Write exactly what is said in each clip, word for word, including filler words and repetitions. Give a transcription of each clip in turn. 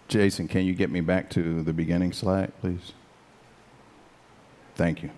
Jason, can you get me back to the beginning slide, please? Thank you.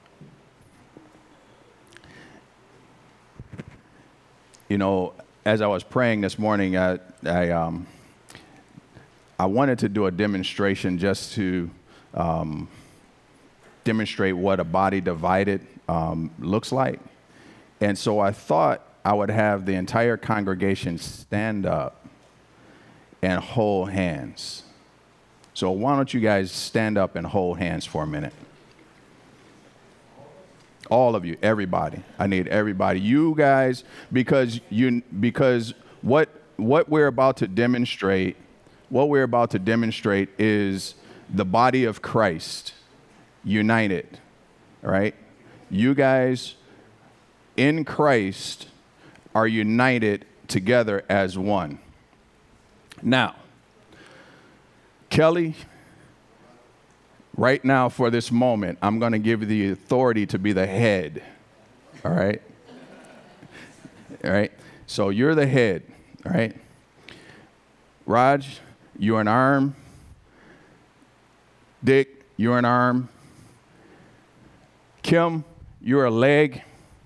You know, as I was praying this morning, I, I, um, I wanted to do a demonstration just to um, demonstrate what a body divided um, looks like. And so I thought I would have the entire congregation stand up and hold hands. So why don't you guys stand up and hold hands for a minute? All of you, everybody. I need everybody. You guys, because you because what what we're about to demonstrate, what we're about to demonstrate is the body of Christ united. All right? You guys in Christ are united together as one. Now, Kelly, right now for this moment, I'm going to give you the authority to be the head. All right? All right? So you're the head. All right? Raj, you're an arm. Dick, you're an arm. Kim, you're a leg.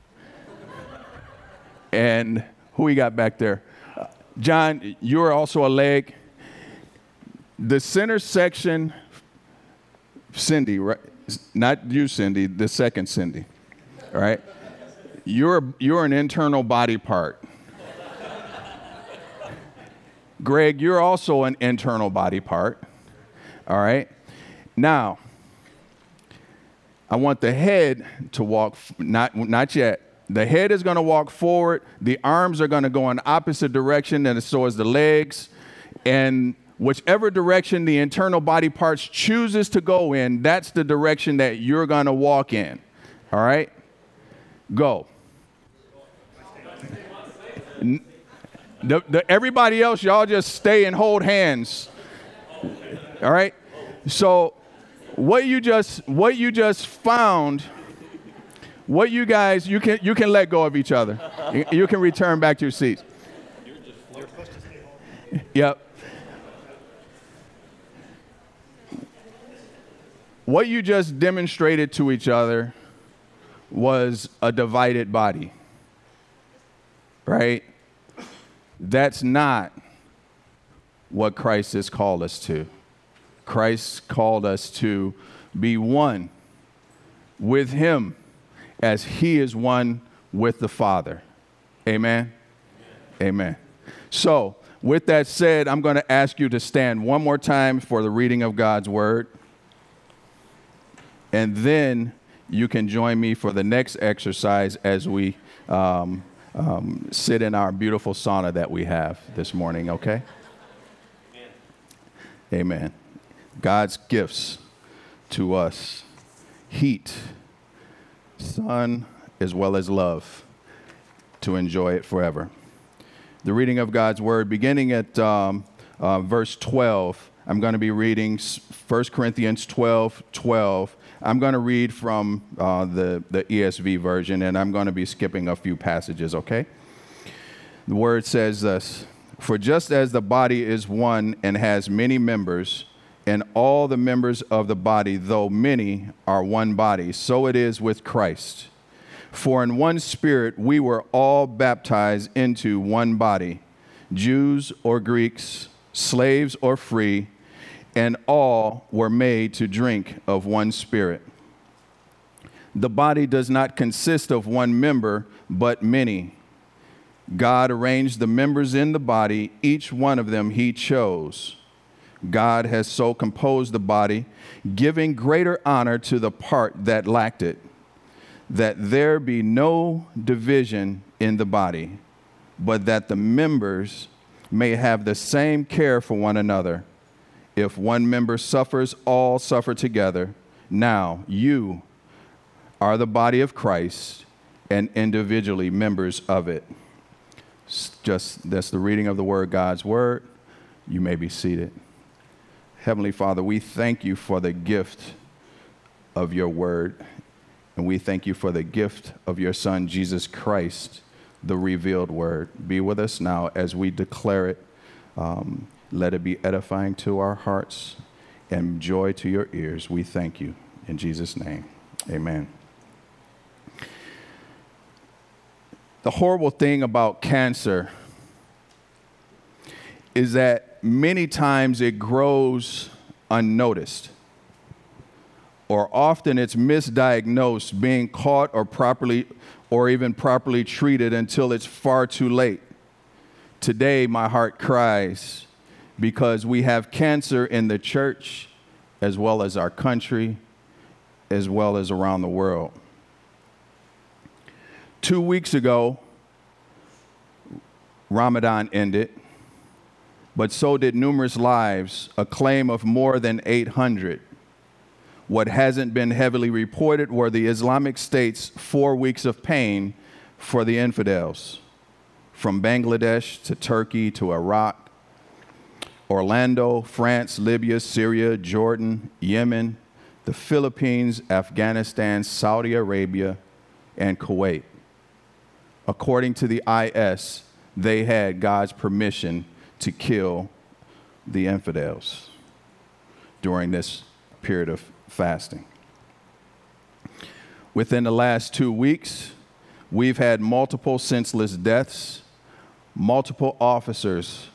And who we got back there? Uh, John, you're also a leg. The center section, Cindy, right? Not you, Cindy, the second Cindy, all right? You're, you're an internal body part. Greg, you're also an internal body part, all right? Now, I want the head to walk, not, not yet. The head is going to walk forward. The arms are going to go in opposite direction, and so is the legs. And whichever direction the internal body parts chooses to go in, that's the direction that you're going to walk in. All right? Go. The, the, everybody else, y'all just stay and hold hands. All right? So what you just what you just found... What you guys, you can you can let go of each other. You, you can return back to your seats. Yep. What you just demonstrated to each other was a divided body, right? That's not what Christ has called us to. Christ called us to be one with him, as he is one with the Father. Amen? Amen. So, with that said, I'm going to ask you to stand one more time for the reading of God's word. And then you can join me for the next exercise as we um, um, sit in our beautiful sauna that we have this morning, okay? Amen. Amen. God's gifts to us: heat, sun, as well as love, to enjoy it forever. The reading of God's word, beginning at um, uh, verse twelve, I'm going to be reading First Corinthians twelve twelve. I'm going to read from uh, the, the E S V version, and I'm going to be skipping a few passages, okay? The word says this: "For just as the body is one and has many members, and all the members of the body, though many, are one body, so it is with Christ. For in one Spirit we were all baptized into one body, Jews or Greeks, slaves or free, and all were made to drink of one Spirit. The body does not consist of one member, but many. God arranged the members in the body, each one of them he chose. God has so composed the body, giving greater honor to the part that lacked it, that there be no division in the body, but that the members may have the same care for one another. If one member suffers, all suffer together. Now you are the body of Christ, and individually members of it." Just that's the reading of the word, God's word. You may be seated. Heavenly Father, we thank you for the gift of your word, and we thank you for the gift of your Son, Jesus Christ, the revealed word. Be with us now as we declare it um, Let it be edifying to our hearts and joy to your ears. We thank you. In Jesus' name, amen. The horrible thing about cancer is that many times it grows unnoticed, or often it's misdiagnosed, being caught or properly or even properly treated until it's far too late. Today, my heart cries because we have cancer in the church as well as our country, as well as around the world. Two weeks ago, Ramadan ended, but so did numerous lives, a claim of more than eight hundred. What hasn't been heavily reported were the Islamic State's four weeks of pain for the infidels, from Bangladesh to Turkey to Iraq, Orlando, France, Libya, Syria, Jordan, Yemen, the Philippines, Afghanistan, Saudi Arabia, and Kuwait. According to the I S, they had God's permission to kill the infidels during this period of fasting. Within the last two weeks, we've had multiple senseless deaths, multiple officers,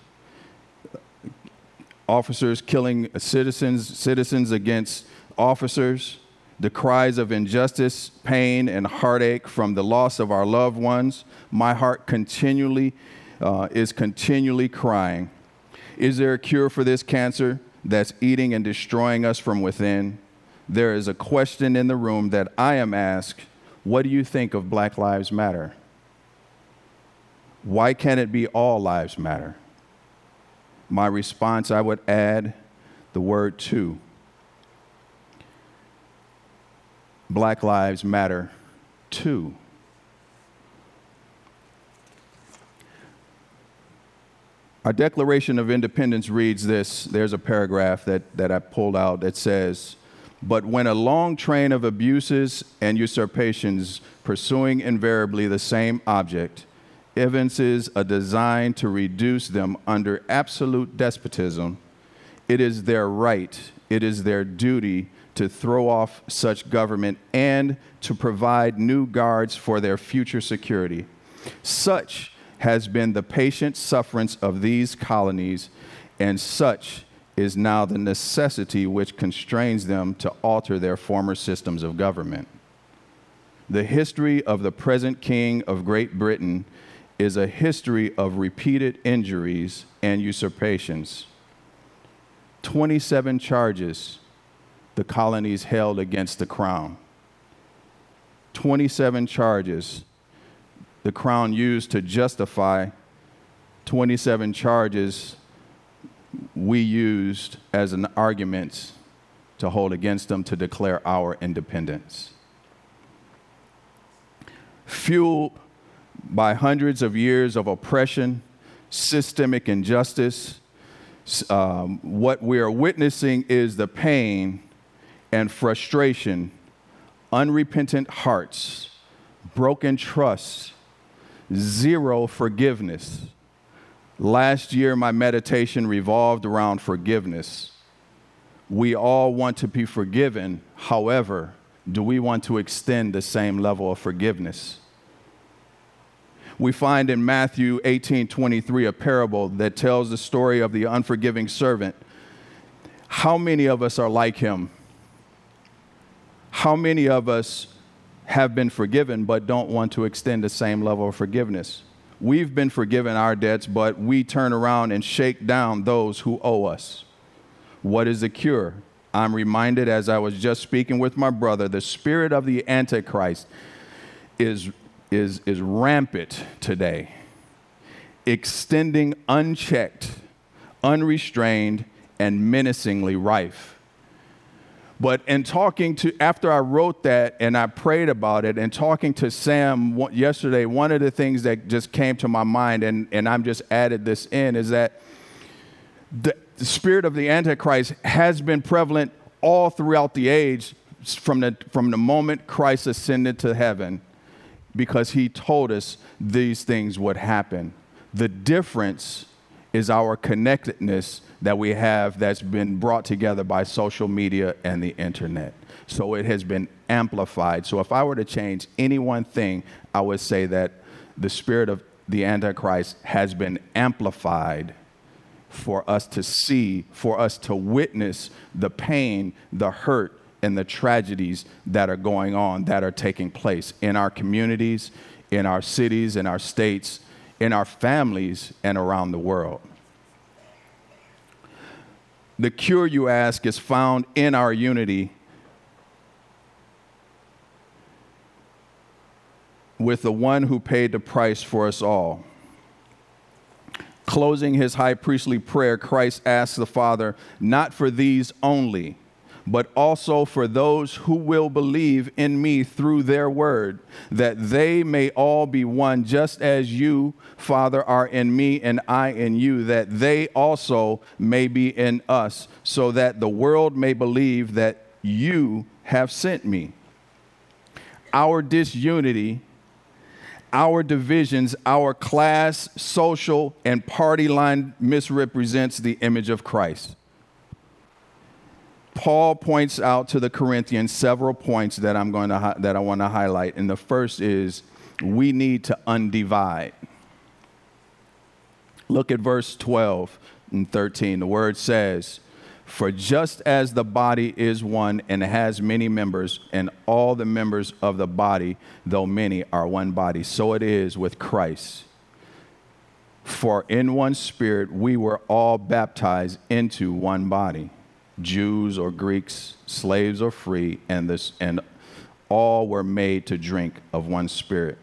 officers killing citizens, citizens against officers, the cries of injustice, pain, and heartache from the loss of our loved ones. My heart continually uh, is continually crying. Is there a cure for this cancer that's eating and destroying us from within? There is a question in the room that I am asked: what do you think of Black Lives Matter? Why can't it be all lives matter? My response, I would add the word "to." Black lives matter too. Our Declaration of Independence reads this. There's a paragraph that, that I pulled out that says, "But when a long train of abuses and usurpations pursuing invariably the same object evinces a design to reduce them under absolute despotism, it is their right, it is their duty to throw off such government and to provide new guards for their future security. Such has been the patient sufferance of these colonies, and such is now the necessity which constrains them to alter their former systems of government. The history of the present King of Great Britain is a history of repeated injuries and usurpations. twenty-seven charges the colonies held against the crown. twenty-seven charges the crown used to justify twenty-seven charges we used as an argument to hold against them to declare our independence. Fueled by hundreds of years of oppression, systemic injustice, um, what we are witnessing is the pain and frustration, unrepentant hearts, broken trusts, zero forgiveness. Last year, my meditation revolved around forgiveness. We all want to be forgiven. However, do we want to extend the same level of forgiveness? We find in Matthew eighteen twenty-three a parable that tells the story of the unforgiving servant. How many of us are like him? How many of us have been forgiven but don't want to extend the same level of forgiveness? We've been forgiven our debts, but we turn around and shake down those who owe us. What is the cure? I'm reminded, as I was just speaking with my brother, the spirit of the Antichrist is, is, is rampant today, extending unchecked, unrestrained, and menacingly rife. But in talking to, after I wrote that and I prayed about it, and talking to Sam yesterday, one of the things that just came to my mind, and, and I'm just added this in, is that the, the spirit of the Antichrist has been prevalent all throughout the age from the, from the moment Christ ascended to heaven, because he told us these things would happen. The difference is our connectedness that we have that's been brought together by social media and the internet. So it has been amplified. So if I were to change any one thing, I would say that the spirit of the Antichrist has been amplified for us to see, for us to witness the pain, the hurt, and the tragedies that are going on, that are taking place in our communities, in our cities, in our states, in our families, and around the world. The cure, you ask, is found in our unity with the one who paid the price for us all. Closing his high priestly prayer, Christ asks the Father, not for these only, but also for those who will believe in me through their word, that they may all be one, just as you, Father, are in me and I in you, that they also may be in us, so that the world may believe that you have sent me. Our disunity, our divisions, our class, social, and party line misrepresents the image of Christ. Paul points out to the Corinthians several points that I'm going to hi- that I want to highlight. And the first is we need to undivide. Look at verse twelve and thirteen. The word says, "For just as the body is one and has many members, and all the members of the body, though many, are one body, so it is with Christ. For in one spirit we were all baptized into one body, Jews or Greeks, slaves or free, and this and all were made to drink of one spirit."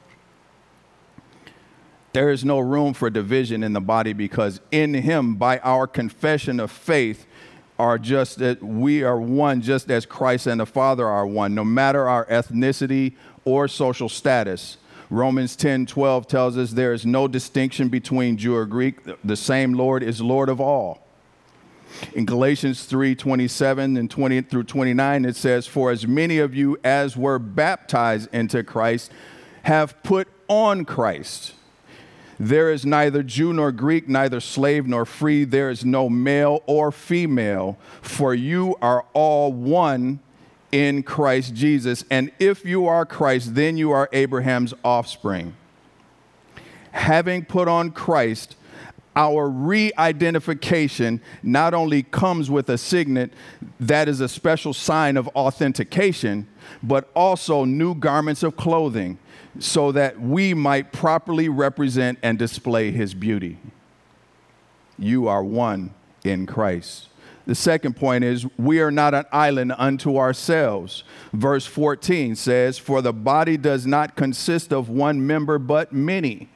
There is no room for division in the body, because in him, by our confession of faith, are just that we are one, just as Christ and the Father are one, no matter our ethnicity or social status. Romans ten twelve tells us there is no distinction between Jew or Greek. The same Lord is Lord of all. In Galatians three twenty-seven and twenty through twenty-nine, it says, "For as many of you as were baptized into Christ have put on Christ. There is neither Jew nor Greek, neither slave nor free. There is no male or female, for you are all one in Christ Jesus. And if you are Christ, then you are Abraham's offspring." Having put on Christ, our re-identification not only comes with a signet that is a special sign of authentication, but also new garments of clothing, so that we might properly represent and display his beauty. You are one in Christ. The second point is we are not an island unto ourselves. Verse fourteen says, "For the body does not consist of one member, but many."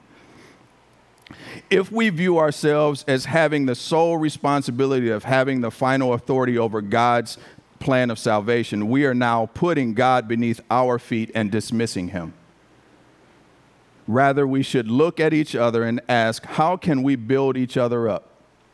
If we view ourselves as having the sole responsibility of having the final authority over God's plan of salvation, we are now putting God beneath our feet and dismissing him. Rather, we should look at each other and ask, how can we build each other up?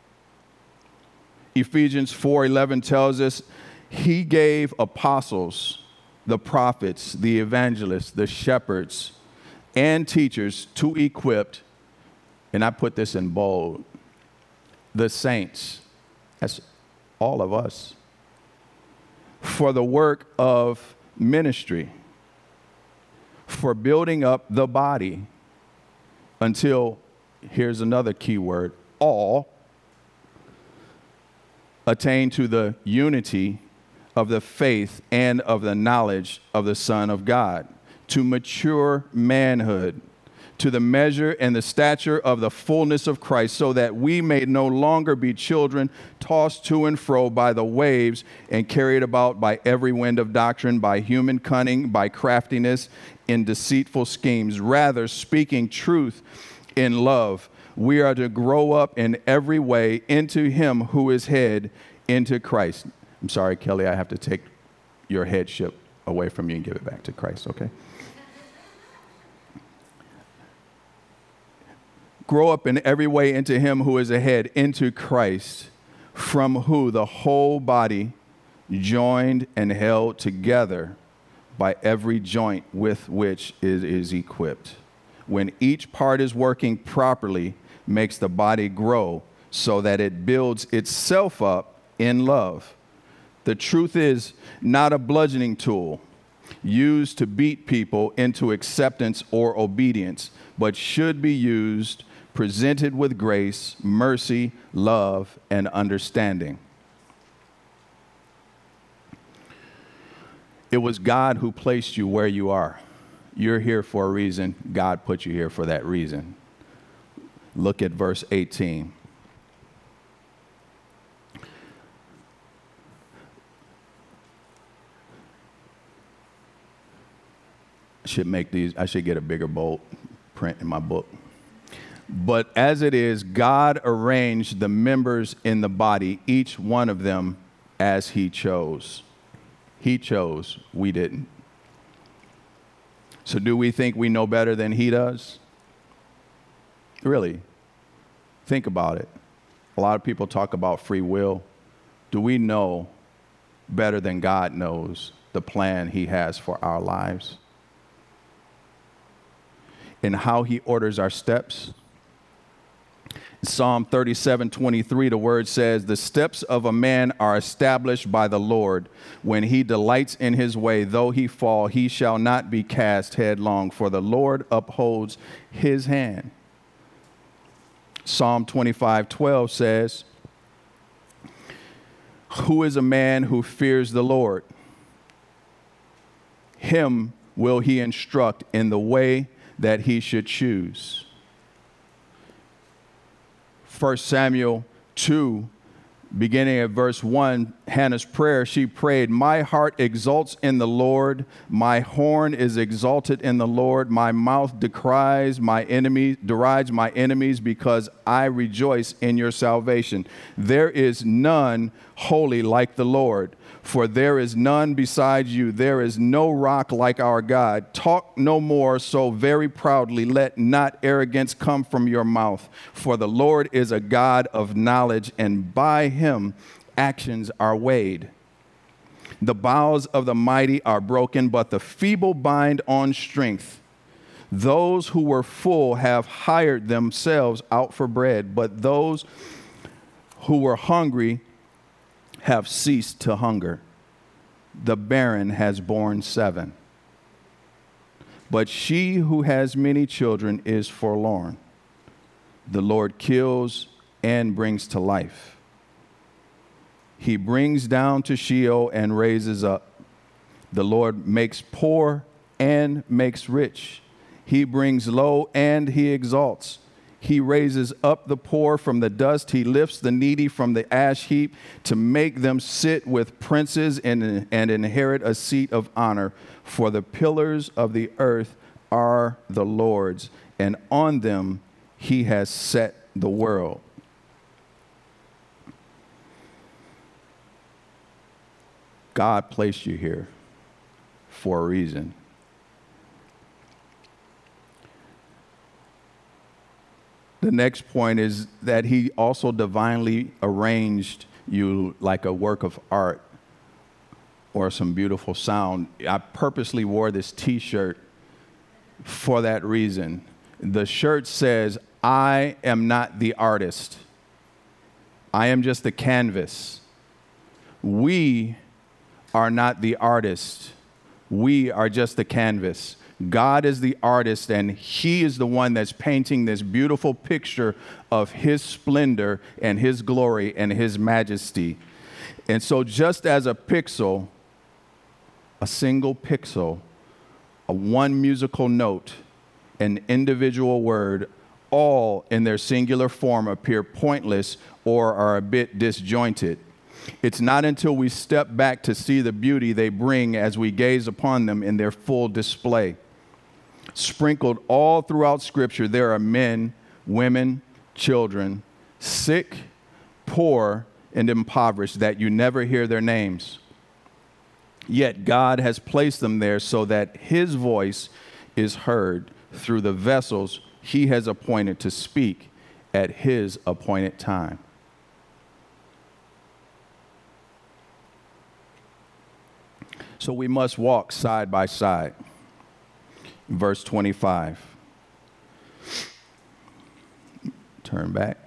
Ephesians four eleven tells us he gave apostles, the prophets, the evangelists, the shepherds, and teachers to equip, and I put this in bold, the saints, that's all of us, for the work of ministry, for building up the body until, here's another key word, all attain to the unity of the faith and of the knowledge of the Son of God, to mature manhood, to the measure and the stature of the fullness of Christ, so that we may no longer be children tossed to and fro by the waves and carried about by every wind of doctrine, by human cunning, by craftiness in deceitful schemes. Rather, speaking truth in love, we are to grow up in every way into him who is head, into Christ. I'm sorry, Kelly, I have to take your headship away from you and give it back to Christ, okay? Grow up in every way into him who is ahead, into Christ, from who the whole body, joined and held together by every joint with which it is equipped. When each part is working properly, makes the body grow so that it builds itself up in love. The truth is not a bludgeoning tool used to beat people into acceptance or obedience, but should be used, presented with grace, mercy, love, and understanding. It was God who placed you where you are. You're here for a reason. God put you here for that reason. Look at verse eighteen. I should make these, I should get a bigger bold print in my book. But as it is, God arranged the members in the body, each one of them as he chose. He chose, we didn't. So do we think we know better than he does? Really? Think about it. A lot of people talk about free will. Do we know better than God knows the plan he has for our lives? And how he orders our steps? In Psalm thirty-seven twenty-three, the word says, "The steps of a man are established by the Lord. When he delights in his way, though he fall, he shall not be cast headlong, for the Lord upholds his hand." Psalm twenty-five twelve says, "Who is a man who fears the Lord? Him will he instruct in the way that he should choose." First Samuel two, beginning at verse one, Hannah's prayer, she prayed, "My heart exalts in the Lord. My horn is exalted in the Lord. My mouth decries my enemies, derides my enemies, because I rejoice in your salvation. There is none holy like the Lord, for there is none besides you. There is no rock like our God. Talk no more so very proudly. Let not arrogance come from your mouth. For the Lord is a God of knowledge, and by him actions are weighed. The bows of the mighty are broken, but the feeble bind on strength. Those who were full have hired themselves out for bread, but those who were hungry have ceased to hunger. The barren has borne seven, but she who has many children is forlorn. The Lord kills and brings to life. He brings down to Sheol and raises up. The Lord makes poor and makes rich. He brings low and he exalts. He raises up the poor from the dust. He lifts the needy from the ash heap to make them sit with princes and, and inherit a seat of honor. For the pillars of the earth are the Lord's, and on them he has set the world. God placed you here for a reason. The next point is that he also divinely arranged you like a work of art or some beautiful sound. I purposely wore this T-shirt for that reason. The shirt says, "I am not the artist. I am just the canvas." We are not the artist. We are just the canvas. God is the artist, and he is the one that's painting this beautiful picture of his splendor and his glory and his majesty. And so just as a pixel, a single pixel, a one musical note, an individual word, all in their singular form appear pointless or are a bit disjointed. It's not until we step back to see the beauty they bring as we gaze upon them in their full display. Sprinkled all throughout Scripture, there are men, women, children, sick, poor, and impoverished that you never hear their names. Yet God has placed them there so that his voice is heard through the vessels he has appointed to speak at his appointed time. So we must walk side by side. Verse twenty-five. Turn Turn back.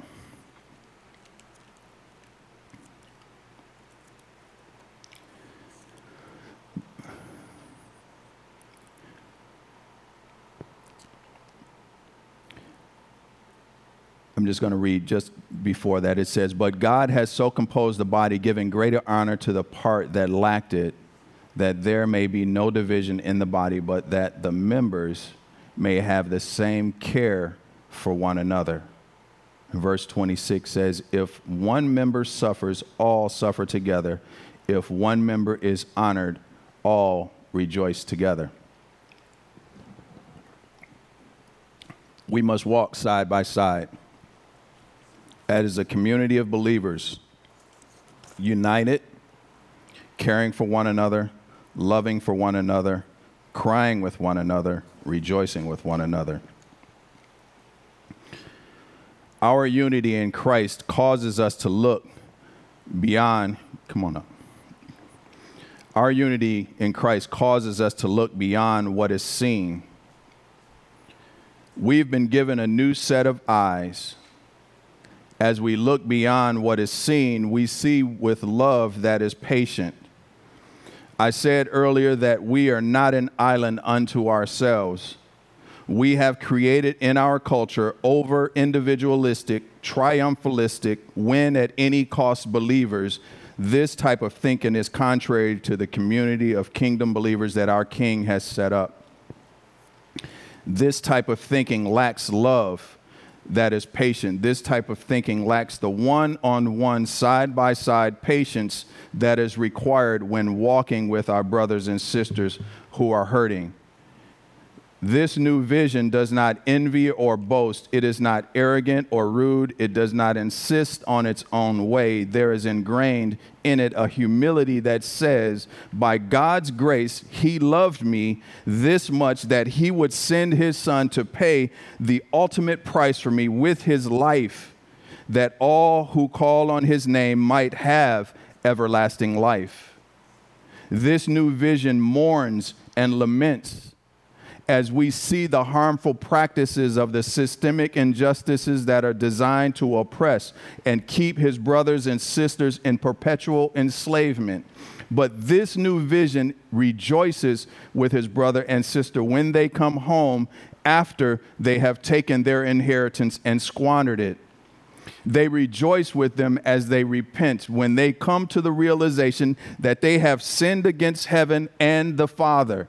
I'm just going to read just before that. It says, "But God has so composed the body, giving greater honor to the part that lacked it, that there may be no division in the body, but that the members may have the same care for one another." Verse twenty-six says, "If one member suffers, all suffer together. If one member is honored, all rejoice together." We must walk side by side as a community of believers, united, caring for one another, loving for one another, crying with one another, rejoicing with one another. Our unity in Christ causes us to look beyond, come on up. Our unity in Christ causes us to look beyond what is seen. We've been given a new set of eyes. As we look beyond what is seen, we see with love that is patient. I said earlier that we are not an island unto ourselves. We have created in our culture over individualistic, triumphalistic, win at any cost believers. This type of thinking is contrary to the community of kingdom believers that our King has set up. This type of thinking lacks love that is patient. This type of thinking lacks the one-on-one, side-by-side patience that is required when walking with our brothers and sisters who are hurting. This new vision does not envy or boast. It is not arrogant or rude. It does not insist on its own way. There is ingrained in it a humility that says, by God's grace, he loved me this much that he would send his son to pay the ultimate price for me with his life, that all who call on his name might have everlasting life. This new vision mourns and laments as we see the harmful practices of the systemic injustices that are designed to oppress and keep his brothers and sisters in perpetual enslavement. But this new vision rejoices with his brother and sister when they come home after they have taken their inheritance and squandered it. They rejoice with them as they repent when they come to the realization that they have sinned against heaven and the Father.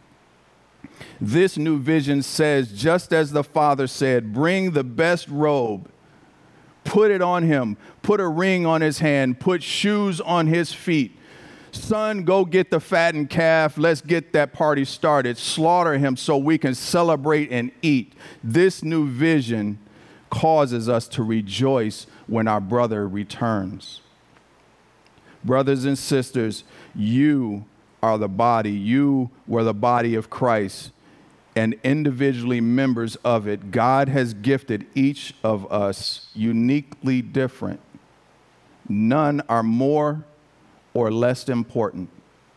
This new vision says, just as the Father said, bring the best robe, put it on him, put a ring on his hand, put shoes on his feet. Son, go get the fattened calf. Let's get that party started. Slaughter him so we can celebrate and eat. This new vision causes us to rejoice when our brother returns. Brothers and sisters, you are the body. You were the body of Christ and individually members of it. God has gifted each of us uniquely different. None are more or less important.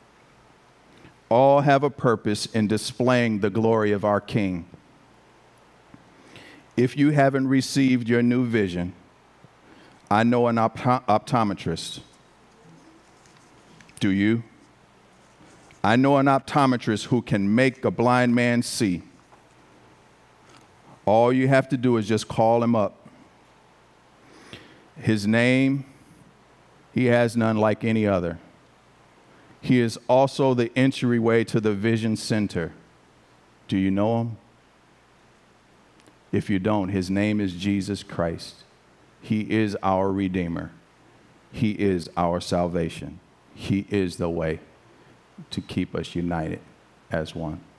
All have a purpose in displaying the glory of our King. If you haven't received your new vision, I know an opt- optometrist. Do you? I know an optometrist who can make a blind man see. All you have to do is just call him up. His name, he has none like any other. He is also the entryway to the Vision Center. Do you know him? If you don't, his name is Jesus Christ. He is our Redeemer. He is our salvation. He is the way to keep us united as one.